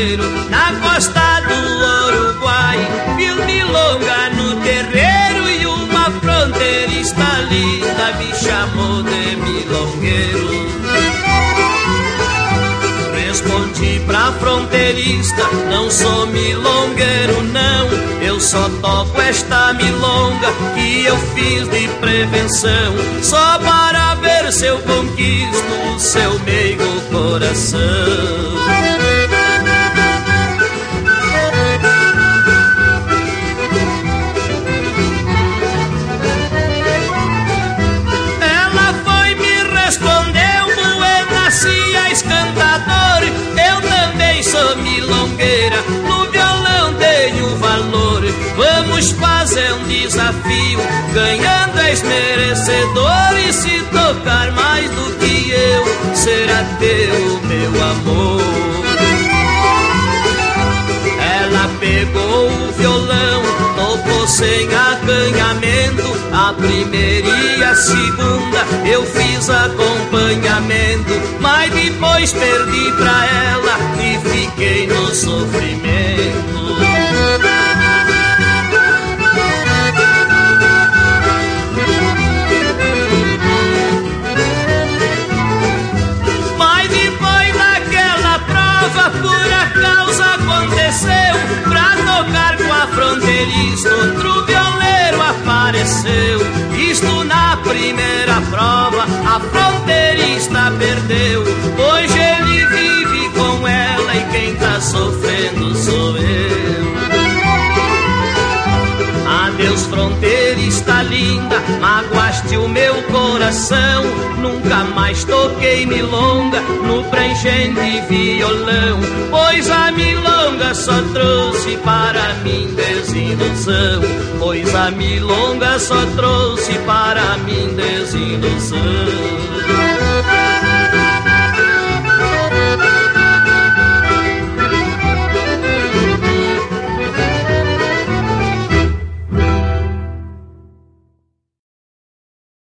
milongueiro na costa do Uruguai. Viu milonga no terreiro e uma fronteirista linda me chamou de milongueiro. Respondi pra fronteirista, não sou milongueiro não, eu só toco esta milonga que eu fiz de prevenção, só para ver se eu conquisto o seu meigo coração. Ela foi me respondeu, Buenas cantador, eu também sou milongueira, no violão tenho valor. Vamos fazer um desafio, ganhando és merecedor, e se tocar mais do que eu, será teu meu amor. Ela pegou o violão, tocou sem acanhamento, a primeira e a segunda eu fiz acompanhamento, mas depois perdi pra ela e fiquei no sofrimento. Mas depois daquela prova, por acaso aconteceu, pra tocar com a fronteirista outro violeiro apareceu. Isto na primeira prova, a fronteirista perdeu. Hoje ele vive com ela e quem tá sofrendo sou eu. Adeus fronteirista linda, magoaste o meu coração. Nunca mais toquei milonga no preenchente violão, pois a milonga só trouxe para mim desilusão. Pois a milonga só trouxe para mim desilusão.